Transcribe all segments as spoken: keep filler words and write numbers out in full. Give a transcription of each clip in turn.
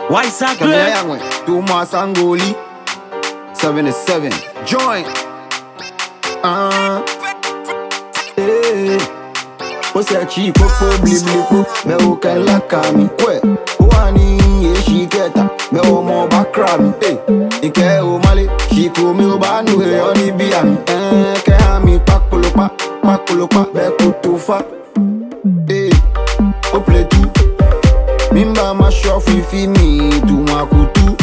Why is that good? Two more Sangoli. seventy-seven. Join. Ah. Hey. What's that cheap? Popo bliblipo. Me o can la kami. Kwe. Wani ye she keta. Me o mo bakrami. Hey. Ike o male. She ko me o banu he oni biami. Eh. Ke ami pakolopa. Pakolopa. Be kutufa. Hey. O play two. Mimba ma shofi fi mi tu ma kutu.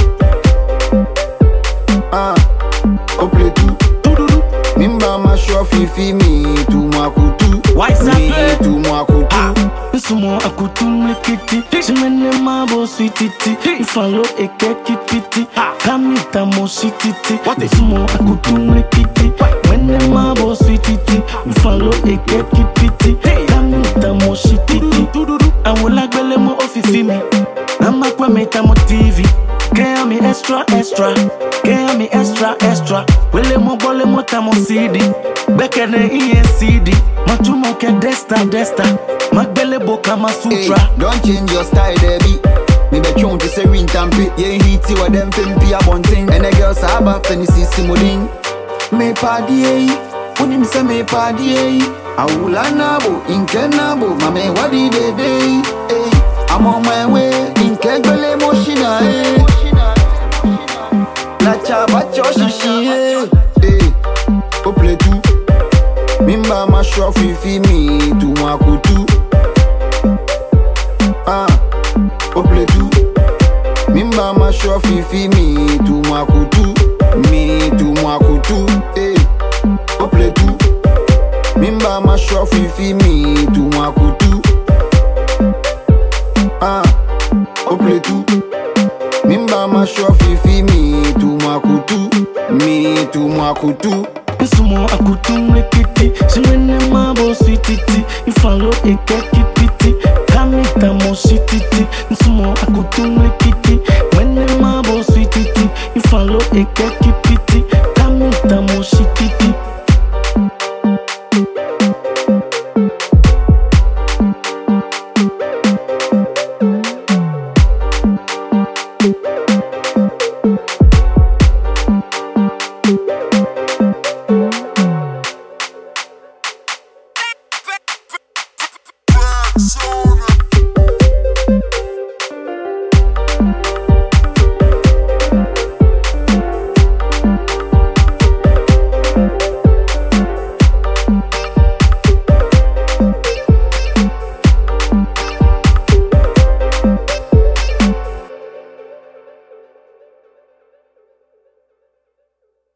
Ah, o play tu. Mimba ma shofi fi mi tu ma kutu. Why is that mi tu ma kutu. Ah, sumo akutu mekiti. Shimene mabo sweetiti. Ifalo eke kipiti. Kamita mo shititi. Sumo akutu mekiti. Wene mabo sweetiti. Ifalo eke kipiti. Kamita mo shititi. Awula gbele mo ofifi mi. Nama kwa meta mo T V. Get me extra extra. Get me extra extra. Wele mo bole mo ta mo C D. Beke ne iye C D. Matumo ke desta desta. Magbele boka ma sutra. Hey, don't change your style, baby. Me be trying to say ring tampi. Ye hiti wa dem fimpi a bunting. And the girls saba penny si simoding. Me party eh. Uni mi se me party eh. Awula nabo, inke nabo. Mame wadi de day. Hey, I'm on my way. Inke gbele mo shina eh. La chaba choshi eh. Hey, o play two. Mimba ma shofi fi mi tu ma kutu. Ah, o play two. Mimba ma shofi fi mi tu ma kutu. Mi tu ma kutu. Eh, o play two. Mimba ma shofi fi mi tu ma kutu. Ah, o play two. Mimba ma shofi fi mi tu ma kutu. Mi tu ma kutu. Sumo akutu mekiti. Shimene mabo sweetiti. Ifalo eke kipiti. Kamita mo shititi. Sumo akutu mekiti. Wene mabo sweetiti. Ifalo eke kipiti. Kamita mo shititi. Persona.